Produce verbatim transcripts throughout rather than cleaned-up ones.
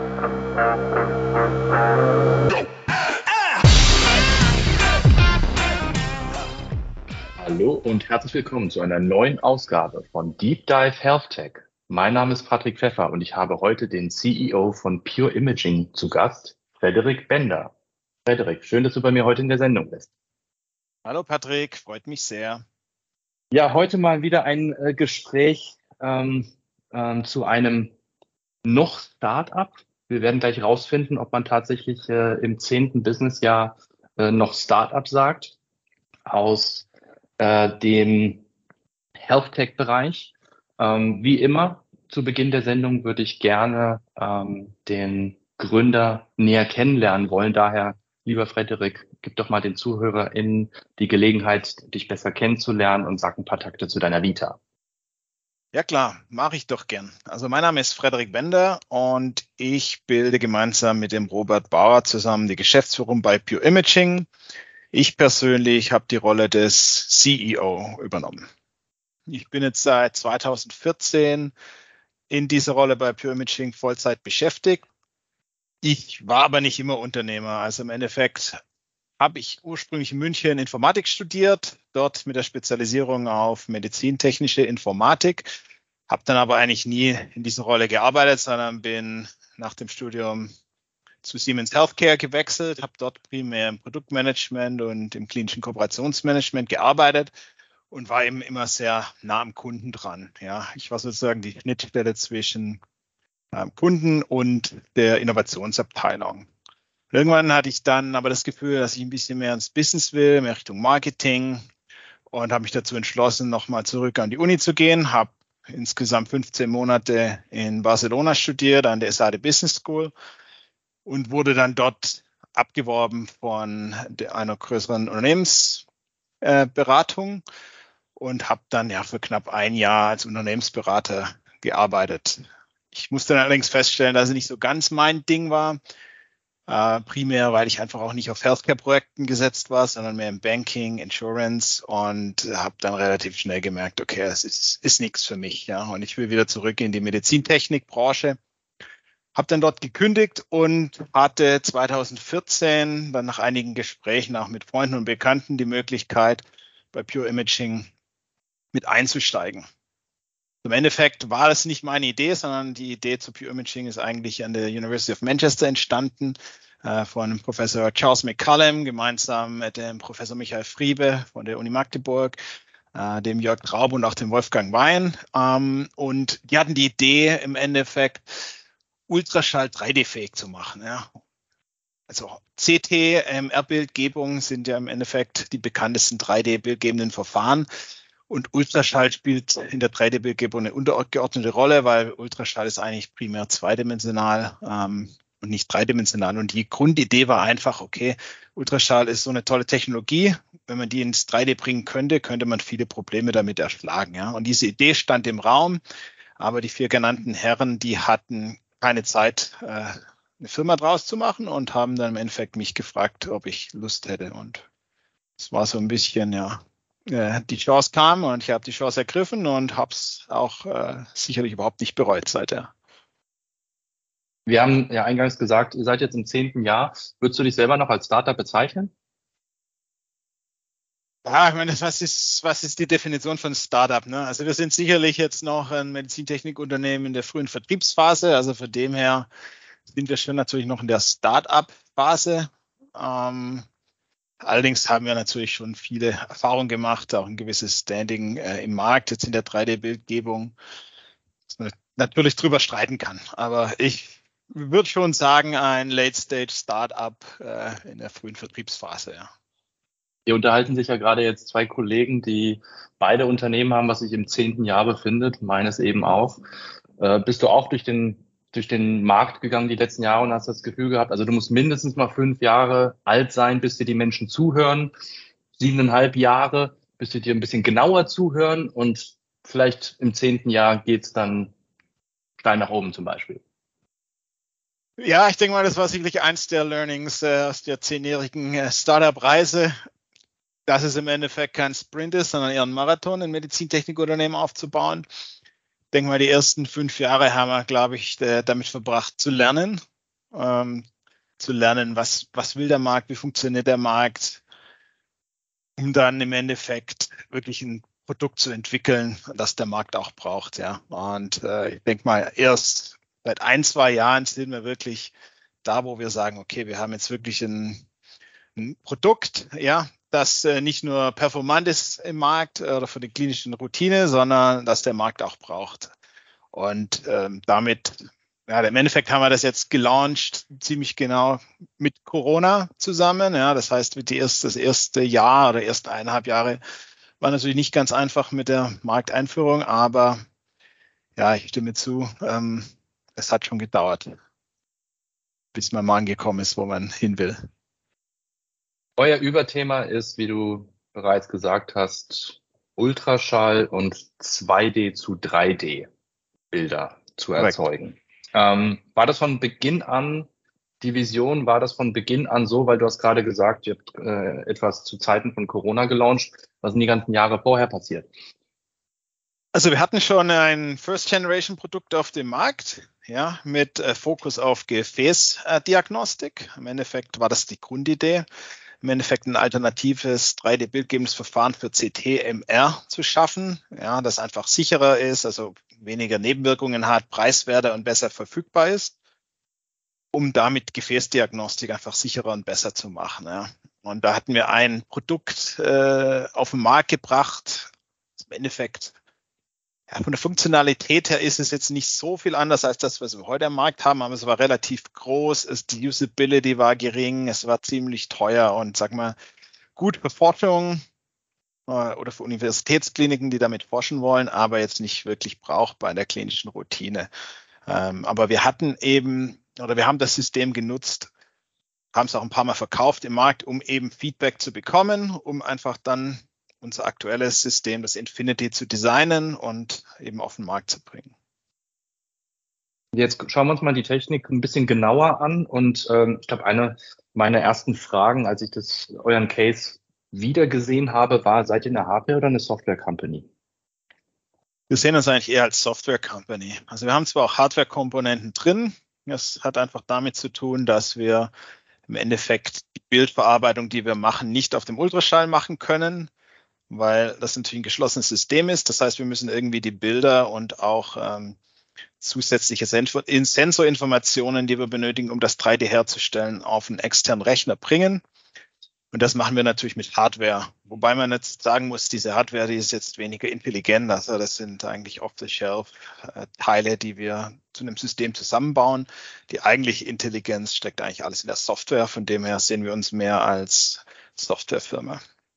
Hallo und herzlich willkommen zu einer neuen Ausgabe von Deep Dive Health Tech. Mein Name ist Patrick Pfeffer und ich habe heute den C E O von Pure Imaging zu Gast, Frederik Bender. Frederik, schön, dass du bei mir heute in der Sendung bist. Hallo Patrick, freut mich sehr. Ja, heute mal wieder ein äh, Gespräch ähm, ähm, zu einem noch Start-up. Wir werden gleich rausfinden, ob man tatsächlich äh, im zehnten Businessjahr äh, noch Start-up sagt, aus äh, dem Health Tech-Bereich. Ähm, wie immer, zu Beginn der Sendung würde ich gerne ähm, den Gründer näher kennenlernen wollen. Daher, lieber Frederik, gib doch mal den ZuhörerInnen die Gelegenheit, dich besser kennenzulernen und sag ein paar Takte zu deiner Vita. Ja klar, mache ich doch gern. Also mein Name ist Frederik Bender und ich bilde gemeinsam mit dem Robert Bauer zusammen die Geschäftsführung bei Pure Imaging. Ich persönlich habe die Rolle des C E O übernommen. Ich bin jetzt seit zweitausendvierzehn in dieser Rolle bei Pure Imaging Vollzeit beschäftigt. Ich war aber nicht immer Unternehmer. Also im Endeffekt habe ich ursprünglich in München Informatik studiert, dort mit der Spezialisierung auf medizintechnische Informatik, habe dann aber eigentlich nie in dieser Rolle gearbeitet, sondern bin nach dem Studium zu Siemens Healthcare gewechselt, habe dort primär im Produktmanagement und im klinischen Kooperationsmanagement gearbeitet und war eben immer sehr nah am Kunden dran. Ja, ich war sozusagen die Schnittstelle zwischen ähm, Kunden und der Innovationsabteilung. Irgendwann hatte ich dann aber das Gefühl, dass ich ein bisschen mehr ins Business will, mehr Richtung Marketing und habe mich dazu entschlossen, nochmal zurück an die Uni zu gehen. Habe insgesamt fünfzehn Monate in Barcelona studiert, an der E S A D Business School und wurde dann dort abgeworben von einer größeren Unternehmensberatung und habe dann ja für knapp ein Jahr als Unternehmensberater gearbeitet. Ich musste dann allerdings feststellen, dass es nicht so ganz mein Ding war. Uh, primär, weil ich einfach auch nicht auf Healthcare-Projekten gesetzt war, sondern mehr im Banking, Insurance und habe dann relativ schnell gemerkt, okay, es ist, ist nichts für mich, ja, und ich will wieder zurück in die Medizintechnikbranche. Habe dann dort gekündigt und hatte zweitausendvierzehn dann nach einigen Gesprächen auch mit Freunden und Bekannten die Möglichkeit, bei Pure Imaging mit einzusteigen. Im Endeffekt war das nicht meine Idee, sondern die Idee zu Pure Imaging ist eigentlich an der University of Manchester entstanden, äh, von Professor Charles McCallum, gemeinsam mit dem Professor Michael Friebe von der Uni Magdeburg, äh, dem Jörg Traub und auch dem Wolfgang Wein. Ähm, und die hatten die Idee, im Endeffekt Ultraschall drei D-fähig zu machen. Ja. Also C T, M R-Bildgebung sind ja im Endeffekt die bekanntesten drei D-bildgebenden Verfahren. Und Ultraschall spielt in der drei D-Bildgebung eine untergeordnete Rolle, weil Ultraschall ist eigentlich primär zweidimensional ähm, und nicht dreidimensional. Und die Grundidee war einfach, okay, Ultraschall ist so eine tolle Technologie. Wenn man die ins drei D bringen könnte, könnte man viele Probleme damit erschlagen. Ja? Und diese Idee stand im Raum, aber die vier genannten Herren, die hatten keine Zeit, äh, eine Firma draus zu machen und haben dann im Endeffekt mich gefragt, ob ich Lust hätte. Und es war so ein bisschen, ja, die Chance kam und ich habe die Chance ergriffen und habe es auch äh, sicherlich überhaupt nicht bereut seither. Wir haben ja eingangs gesagt, ihr seid jetzt im zehnten Jahr. Würdest du dich selber noch als Startup bezeichnen? Ja, ich meine, was ist, was ist die Definition von Startup? Ne? Also wir sind sicherlich jetzt noch ein Medizintechnikunternehmen in der frühen Vertriebsphase. Also von dem her sind wir schon natürlich noch in der Start-up-Phase. Ähm, Allerdings haben wir natürlich schon viele Erfahrungen gemacht, auch ein gewisses Standing äh, im Markt, jetzt in der drei D-Bildgebung, dass man natürlich drüber streiten kann. Aber ich würde schon sagen, ein Late-Stage-Startup äh, in der frühen Vertriebsphase. Ja. Hier unterhalten sich ja gerade jetzt zwei Kollegen, die beide Unternehmen haben, was sich im zehnten Jahr befindet, meines eben auch. Äh, bist du auch durch den durch den Markt gegangen die letzten Jahre und hast das Gefühl gehabt, also du musst mindestens mal fünf Jahre alt sein, bis dir die Menschen zuhören, siebeneinhalb Jahre, bis sie dir ein bisschen genauer zuhören und vielleicht im zehnten Jahr geht's dann steil nach oben zum Beispiel. Ja, ich denke mal, das war sicherlich eins der Learnings äh, aus der zehnjährigen äh, Startup-Reise, dass es im Endeffekt kein Sprint ist, sondern eher ein Marathon, ein Medizintechnikunternehmen aufzubauen. Ich denke mal, die ersten fünf Jahre haben wir, glaube ich, damit verbracht zu lernen. ähm, zu lernen, was, was will der Markt, wie funktioniert der Markt, um dann im Endeffekt wirklich ein Produkt zu entwickeln, das der Markt auch braucht. Ja. Und äh, ich denke mal, erst seit ein, zwei Jahren sind wir wirklich da, wo wir sagen, okay, wir haben jetzt wirklich ein, ein Produkt, ja, das äh, nicht nur performant ist im Markt äh, oder für die klinischen Routine, sondern das der Markt auch braucht. Und ähm, damit, ja, im Endeffekt haben wir das jetzt gelauncht, ziemlich genau mit Corona zusammen. Ja, das heißt, die erste, das erste Jahr oder ersten eineinhalb Jahre war natürlich nicht ganz einfach mit der Markteinführung, aber ja, ich stimme zu, ähm, es hat schon gedauert, bis man mal angekommen ist, wo man hin will. Euer Überthema ist, wie du bereits gesagt hast, Ultraschall und zwei D zu drei D Bilder zu erzeugen. Ähm, war das von Beginn an die Vision? War das von Beginn an so, weil du hast gerade gesagt, ihr habt äh, etwas zu Zeiten von Corona gelauncht. Was sind die ganzen Jahre vorher passiert? Also wir hatten schon ein First-Generation-Produkt auf dem Markt, ja, mit äh, Fokus auf Gefäßdiagnostik. Im Endeffekt war das die Grundidee, im Endeffekt ein alternatives drei D-bildgebendes Verfahren für C T M R zu schaffen, ja, das einfach sicherer ist, also weniger Nebenwirkungen hat, preiswerter und besser verfügbar ist, um damit Gefäßdiagnostik einfach sicherer und besser zu machen. Ja. Und da hatten wir ein Produkt äh, auf den Markt gebracht, im Endeffekt. Ja, von der Funktionalität her ist es jetzt nicht so viel anders als das, was wir heute am Markt haben, aber es war relativ groß, es, die Usability war gering, es war ziemlich teuer und sag mal, gut für Forschung äh, oder für Universitätskliniken, die damit forschen wollen, aber jetzt nicht wirklich brauchbar in der klinischen Routine. Ähm, aber wir hatten eben, oder wir haben das System genutzt, haben es auch ein paar Mal verkauft im Markt, um eben Feedback zu bekommen, um einfach dann unser aktuelles System, das Infinity, zu designen und eben auf den Markt zu bringen. Jetzt schauen wir uns mal die Technik ein bisschen genauer an. Und ähm, ich glaube, eine meiner ersten Fragen, als ich das euren Case wiedergesehen habe, war, seid ihr eine Hardware- oder eine Software-Company? Wir sehen uns eigentlich eher als Software-Company. Also wir haben zwar auch Hardware-Komponenten drin. Das hat einfach damit zu tun, dass wir im Endeffekt die Bildverarbeitung, die wir machen, nicht auf dem Ultraschall machen können, weil das natürlich ein geschlossenes System ist. Das heißt, wir müssen irgendwie die Bilder und auch ähm, zusätzliche Sensorinformationen, die wir benötigen, um das drei D herzustellen, auf einen externen Rechner bringen. Und das machen wir natürlich mit Hardware. Wobei man jetzt sagen muss, diese Hardware, die ist jetzt weniger intelligent. Also das sind eigentlich Off-the-Shelf-Teile, die wir zu einem System zusammenbauen. Die eigentliche Intelligenz steckt eigentlich alles in der Software. Von dem her sehen wir uns mehr als Softwarefirma.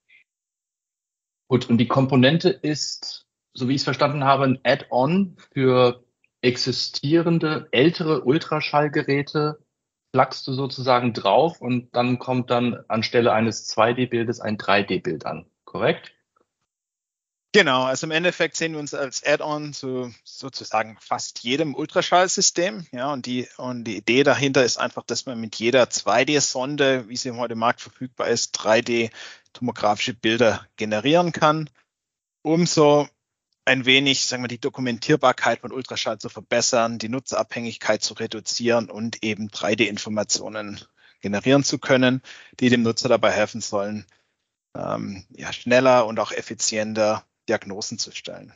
Gut, und die Komponente ist, so wie ich es verstanden habe, ein Add-on für existierende ältere Ultraschallgeräte. Plugst du sozusagen drauf und dann kommt dann anstelle eines zwei D-Bildes ein drei D-Bild an, korrekt? Genau, also im Endeffekt sehen wir uns als Add-on zu sozusagen fast jedem Ultraschallsystem. Ja, und die, und die Idee dahinter ist einfach, dass man mit jeder zwei D-Sonde, wie sie heute im Markt verfügbar ist, drei D-tomografische Bilder generieren kann, um so ein wenig, sagen wir, die Dokumentierbarkeit von Ultraschall zu verbessern, die Nutzerabhängigkeit zu reduzieren und eben drei D-Informationen generieren zu können, die dem Nutzer dabei helfen sollen, ähm, ja, schneller und auch effizienter Diagnosen zu stellen.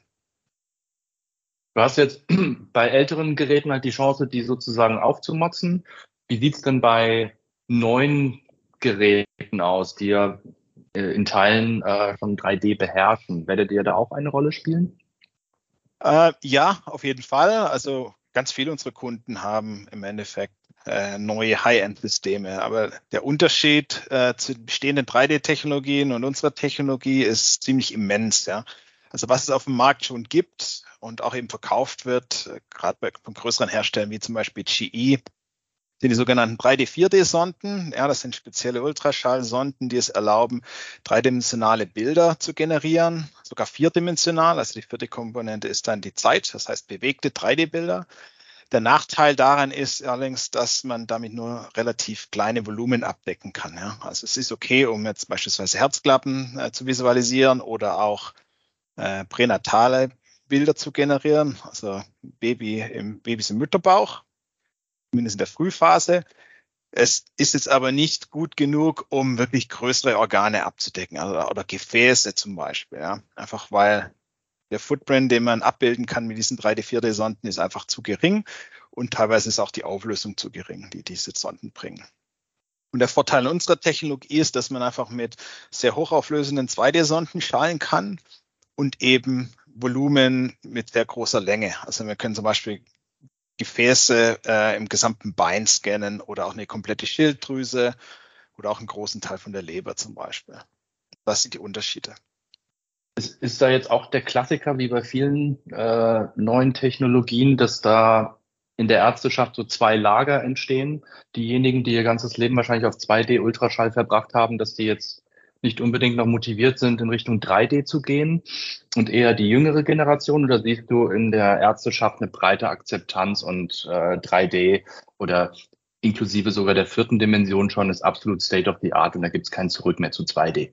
Du hast jetzt bei älteren Geräten halt die Chance, die sozusagen aufzumotzen. Wie sieht's denn bei neuen Geräten aus, die ja äh, in Teilen äh, schon drei D beherrschen? Werdet ihr da auch eine Rolle spielen? Äh, ja, auf jeden Fall. Also ganz viele unserer Kunden haben im Endeffekt äh, neue High-End-Systeme. Aber der Unterschied äh, zu bestehenden drei D-Technologien und unserer Technologie ist ziemlich immens. Ja. Also was es auf dem Markt schon gibt und auch eben verkauft wird, äh, gerade bei von größeren Herstellern wie zum Beispiel G E, sind die sogenannten drei D, vier D-Sonden. Ja, das sind spezielle Ultraschallsonden, die es erlauben, dreidimensionale Bilder zu generieren, sogar vierdimensional. Also die vierte Komponente ist dann die Zeit, das heißt bewegte drei D-Bilder. Der Nachteil daran ist allerdings, dass man damit nur relativ kleine Volumen abdecken kann. Ja. Also es ist okay, um jetzt beispielsweise Herzklappen äh, zu visualisieren oder auch äh, pränatale Bilder zu generieren, also Baby im, Babys im Mütterbauch. zumindest in der Frühphase. Es ist jetzt aber nicht gut genug, um wirklich größere Organe abzudecken, also, oder Gefäße zum Beispiel. Ja. Einfach weil der Footprint, den man abbilden kann mit diesen drei D, vier D-Sonden, ist einfach zu gering und teilweise ist auch die Auflösung zu gering, die diese Sonden bringen. Und der Vorteil unserer Technologie ist, dass man einfach mit sehr hochauflösenden zwei D-Sonden strahlen kann und eben Volumen mit sehr großer Länge. Also wir können zum Beispiel Gefäße äh, im gesamten Bein scannen oder auch eine komplette Schilddrüse oder auch einen großen Teil von der Leber zum Beispiel. Das sind die Unterschiede. Ist, ist da jetzt auch der Klassiker wie bei vielen äh, neuen Technologien, dass da in der Ärzteschaft so zwei Lager entstehen? Diejenigen, die ihr ganzes Leben wahrscheinlich auf zwei D Ultraschall verbracht haben, dass die jetzt nicht unbedingt noch motiviert sind, in Richtung drei D zu gehen und eher die jüngere Generation? Oder siehst du in der Ärzteschaft eine breite Akzeptanz und äh, drei D oder inklusive sogar der vierten Dimension schon ist absolut State of the Art und da gibt es kein Zurück mehr zu zwei D?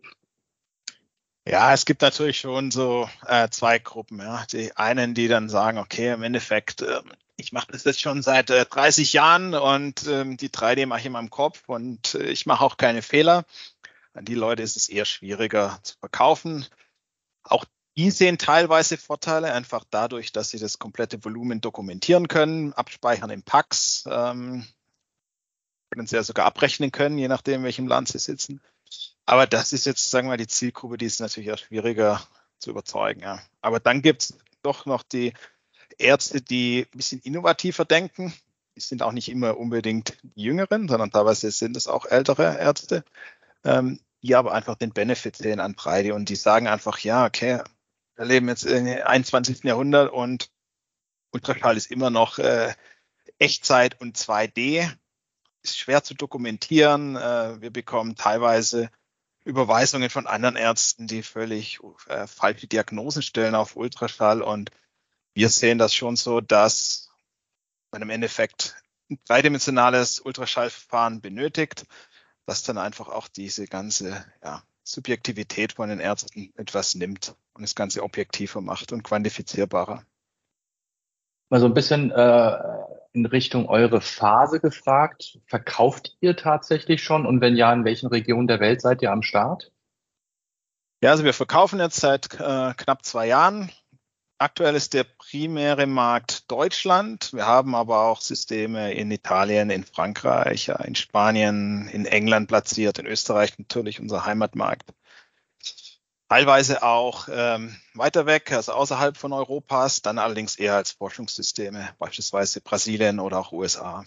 Ja, es gibt natürlich schon so äh, zwei Gruppen. Ja. Die einen, die dann sagen, okay, im Endeffekt, äh, ich mache das jetzt schon seit äh, dreißig Jahren und äh, die drei D mache ich in meinem Kopf und äh, ich mache auch keine Fehler. An die Leute ist es eher schwieriger zu verkaufen. Auch die sehen teilweise Vorteile, einfach dadurch, dass sie das komplette Volumen dokumentieren können, abspeichern in Packs, ähm, können sie ja sogar abrechnen können, je nachdem, in welchem Land sie sitzen. Aber das ist jetzt, sagen wir mal, die Zielgruppe, die ist natürlich auch schwieriger zu überzeugen. Ja. Aber dann gibt es doch noch die Ärzte, die ein bisschen innovativer denken. Die sind auch nicht immer unbedingt die Jüngeren, sondern teilweise sind es auch ältere Ärzte, ähm, die aber einfach den Benefit sehen an drei D und die sagen einfach, ja, okay, wir leben jetzt im einundzwanzigsten Jahrhundert und Ultraschall ist immer noch äh, Echtzeit und zwei D. Ist schwer zu dokumentieren. Äh, wir bekommen teilweise Überweisungen von anderen Ärzten, die völlig äh, falsche Diagnosen stellen auf Ultraschall. Und wir sehen das schon so, dass man im Endeffekt ein dreidimensionales Ultraschallverfahren benötigt, das dann einfach auch diese ganze ja, Subjektivität von den Ärzten etwas nimmt und das Ganze objektiver macht und quantifizierbarer. Mal so ein bisschen äh, in Richtung eure Phase gefragt. Verkauft ihr tatsächlich schon? Und wenn ja, in welchen Regionen der Welt seid ihr am Start? Ja, also wir verkaufen jetzt seit äh, knapp zwei Jahren. Aktuell ist der primäre Markt Deutschland. Wir haben aber auch Systeme in Italien, in Frankreich, in Spanien, in England platziert, in Österreich natürlich unser Heimatmarkt. Teilweise auch ähm, weiter weg, also außerhalb von Europas, dann allerdings eher als Forschungssysteme, beispielsweise Brasilien oder auch U S A.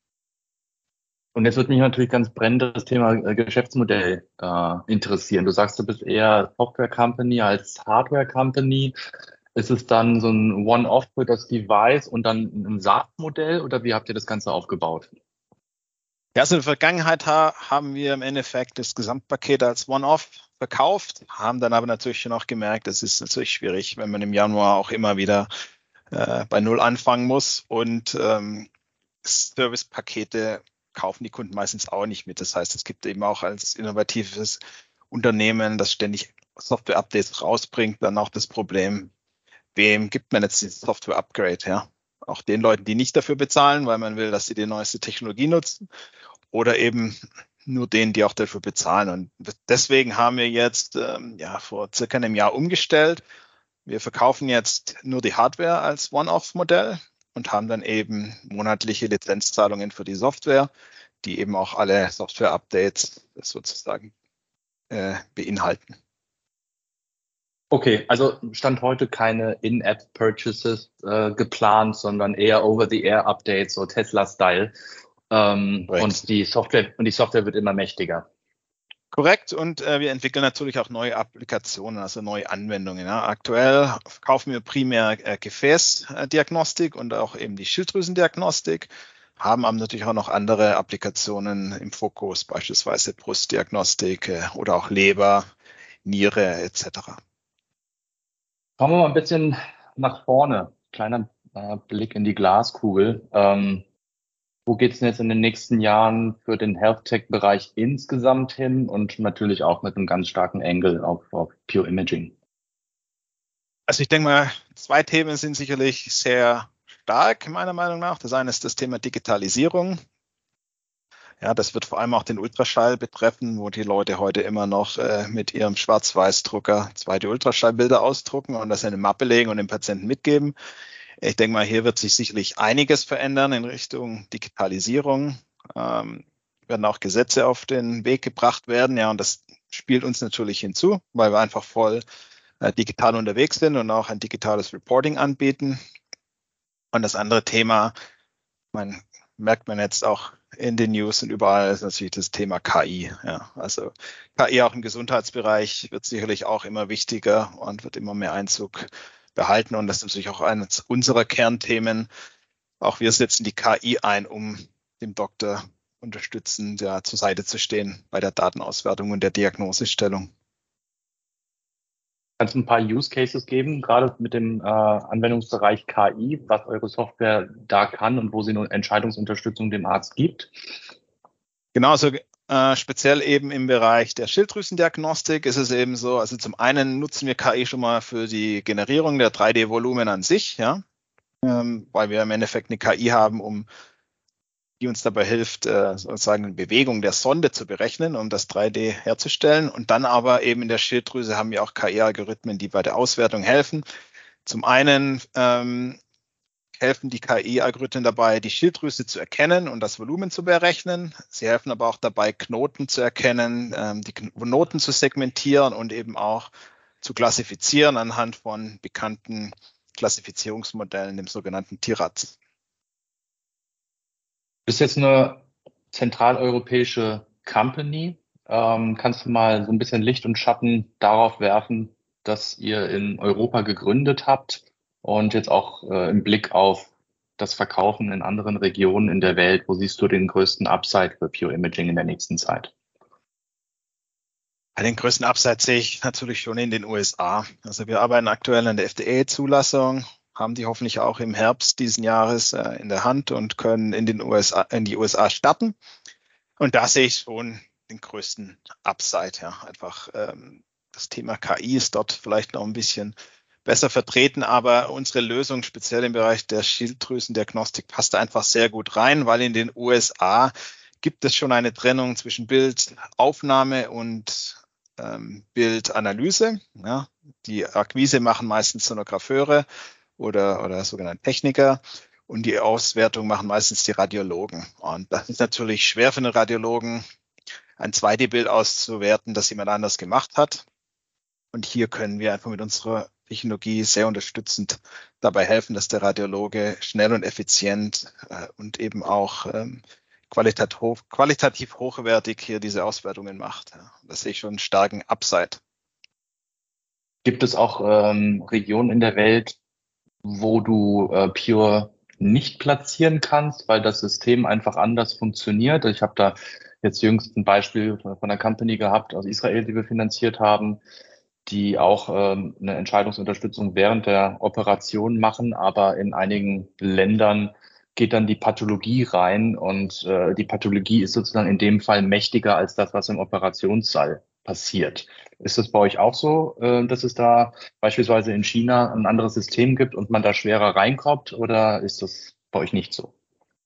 Und jetzt wird mich natürlich ganz brennend das Thema äh, Geschäftsmodell äh, interessieren. Du sagst, du bist eher Software Company als Hardware Company. Ist es dann so ein One-Off für das Device und dann ein SaaS-Modell oder wie habt ihr das Ganze aufgebaut? Ja, also in der Vergangenheit ha- haben wir im Endeffekt das Gesamtpaket als One-Off verkauft, haben dann aber natürlich schon auch gemerkt, es ist natürlich schwierig, wenn man im Januar auch immer wieder äh, bei Null anfangen muss und ähm, Service-Pakete kaufen die Kunden meistens auch nicht mit. Das heißt, es gibt eben auch als innovatives Unternehmen, das ständig Software-Updates rausbringt, dann auch das Problem, wem gibt man jetzt dieses Software-Upgrade, ja? Auch den Leuten, die nicht dafür bezahlen, weil man will, dass sie die neueste Technologie nutzen, oder eben nur denen, die auch dafür bezahlen. Und deswegen haben wir jetzt ähm, ja vor circa einem Jahr umgestellt. Wir verkaufen jetzt nur die Hardware als One-Off-Modell und haben dann eben monatliche Lizenzzahlungen für die Software, die eben auch alle Software-Updates sozusagen äh, beinhalten. Okay, also Stand heute keine In-App-Purchases äh, geplant, sondern eher Over-the-Air-Updates, so Tesla-Style. Ähm, und die Software und die Software wird immer mächtiger. Korrekt. Und äh, wir entwickeln natürlich auch neue Applikationen, also neue Anwendungen. Ja. Aktuell kaufen wir primär äh, Gefäßdiagnostik und auch eben die Schilddrüsendiagnostik, haben aber natürlich auch noch andere Applikationen im Fokus, beispielsweise Brustdiagnostik äh, oder auch Leber, Niere et cetera. Kommen wir mal ein bisschen nach vorne. Kleiner äh, Blick in die Glaskugel. Ähm, wo geht's denn jetzt in den nächsten Jahren für den Health-Tech-Bereich insgesamt hin und natürlich auch mit einem ganz starken Angle auf, auf Pure Imaging? Also ich denke mal, zwei Themen sind sicherlich sehr stark, meiner Meinung nach. Das eine ist das Thema Digitalisierung. Ja, das wird vor allem auch den Ultraschall betreffen, wo die Leute heute immer noch äh, mit ihrem Schwarz-Weiß-Drucker zweite Ultraschallbilder ausdrucken und das in eine Mappe legen und dem Patienten mitgeben. Ich denke mal, hier wird sich sicherlich einiges verändern in Richtung Digitalisierung. Ähm, werden auch Gesetze auf den Weg gebracht werden. Ja, und das spielt uns natürlich hinzu, weil wir einfach voll äh, digital unterwegs sind und auch ein digitales Reporting anbieten. Und das andere Thema, man merkt man jetzt auch in den News und überall, ist natürlich das Thema K I. Ja, also K I auch im Gesundheitsbereich wird sicherlich auch immer wichtiger und wird immer mehr Einzug behalten. Und das ist natürlich auch eines unserer Kernthemen. Auch wir setzen die K I ein, um dem Doktor unterstützend ja, zur Seite zu stehen bei der Datenauswertung und der Diagnosestellung. Kannst du ein paar Use Cases geben, gerade mit dem äh, Anwendungsbereich K I, was eure Software da kann und wo sie eine Entscheidungsunterstützung dem Arzt gibt? Genauso äh, speziell eben im Bereich der Schilddrüsendiagnostik ist es eben so, also zum einen nutzen wir K I schon mal für die Generierung der drei D-Volumen an sich, ja, ähm, weil wir im Endeffekt eine K I haben, um die uns dabei hilft, äh, sozusagen eine Bewegung der Sonde zu berechnen, um das drei D herzustellen. Und dann aber eben in der Schilddrüse haben wir auch K I-Algorithmen, die bei der Auswertung helfen. Zum einen ähm, helfen die K I-Algorithmen dabei, die Schilddrüse zu erkennen und das Volumen zu berechnen. Sie helfen aber auch dabei, Knoten zu erkennen, ähm, die Knoten zu segmentieren und eben auch zu klassifizieren anhand von bekannten Klassifizierungsmodellen, dem sogenannten T I R A D. Du bist jetzt eine zentraleuropäische Company. Ähm, kannst du mal so ein bisschen Licht und Schatten darauf werfen, dass ihr in Europa gegründet habt und jetzt auch äh, im Blick auf das Verkaufen in anderen Regionen in der Welt, wo siehst du den größten Upside für Pure Imaging in der nächsten Zeit? Den größten Upside sehe ich natürlich schon in den U S A. Also wir arbeiten aktuell an der F D A-Zulassung, haben die hoffentlich auch im Herbst diesen Jahres äh, in der Hand und können in den U S A, in die U S A starten. Und da sehe ich schon den größten Upside. Ja, einfach ähm, das Thema K I ist dort vielleicht noch ein bisschen besser vertreten, aber unsere Lösung speziell im Bereich der Schilddrüsendiagnostik passt einfach sehr gut rein, weil in den U S A gibt es schon eine Trennung zwischen Bildaufnahme und ähm, Bildanalyse. Ja, die Akquise machen meistens Sonografeure oder, oder sogenannte Techniker und die Auswertung machen meistens die Radiologen. Und das ist natürlich schwer für einen Radiologen, ein zwei D-Bild auszuwerten, das jemand anders gemacht hat. Und hier können wir einfach mit unserer Technologie sehr unterstützend dabei helfen, dass der Radiologe schnell und effizient äh, und eben auch ähm, qualitativ, hoch, qualitativ hochwertig hier diese Auswertungen macht. Ja. Das sehe ich schon einen starken Upside. Gibt es auch ähm, Regionen in der Welt, wo du äh, Pure nicht platzieren kannst, weil das System einfach anders funktioniert? Ich habe da jetzt jüngst ein Beispiel von einer Company gehabt aus Israel, die wir finanziert haben, die auch ähm, eine Entscheidungsunterstützung während der Operation machen, aber in einigen Ländern geht dann die Pathologie rein und äh, die Pathologie ist sozusagen in dem Fall mächtiger als das, was im Operationssaal passiert. Ist das bei euch auch so, äh, dass es da beispielsweise in China ein anderes System gibt und man da schwerer reinkommt, oder ist das bei euch nicht so?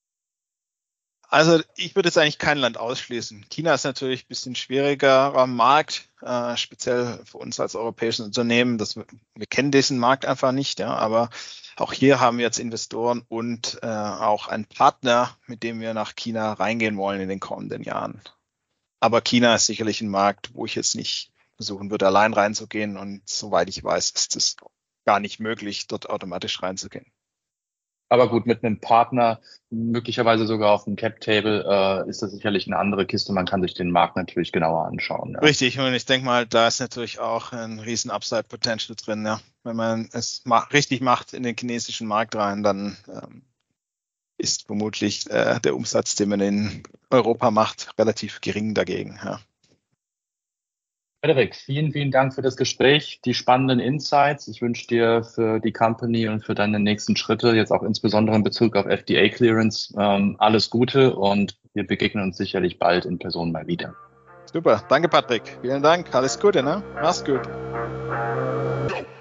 Also ich würde jetzt eigentlich kein Land ausschließen. China ist natürlich ein bisschen schwierigerer Markt, äh, speziell für uns als europäisches Unternehmen. Das, wir kennen diesen Markt einfach nicht, ja, aber auch hier haben wir jetzt Investoren und äh, auch einen Partner, mit dem wir nach China reingehen wollen in den kommenden Jahren. Aber China ist sicherlich ein Markt, wo ich jetzt nicht versuchen würde, allein reinzugehen. Und soweit ich weiß, ist es gar nicht möglich, dort automatisch reinzugehen. Aber gut, mit einem Partner, möglicherweise sogar auf dem Cap-Table, äh, ist das sicherlich eine andere Kiste. Man kann sich den Markt natürlich genauer anschauen. Ja. Richtig, und ich denke mal, da ist natürlich auch ein riesen Upside-Potential drin. Ja. Wenn man es ma- richtig macht in den chinesischen Markt rein, dann ähm, ist vermutlich äh, der Umsatz, den man in Europa macht, relativ gering dagegen. Ja. Frederik, vielen, vielen Dank für das Gespräch, die spannenden Insights. Ich wünsche dir für die Company und für deine nächsten Schritte, jetzt auch insbesondere in Bezug auf F D A-Clearance, ähm, alles Gute und wir begegnen uns sicherlich bald in Person mal wieder. Super, danke Patrick. Vielen Dank, alles Gute, ne? Mach's gut.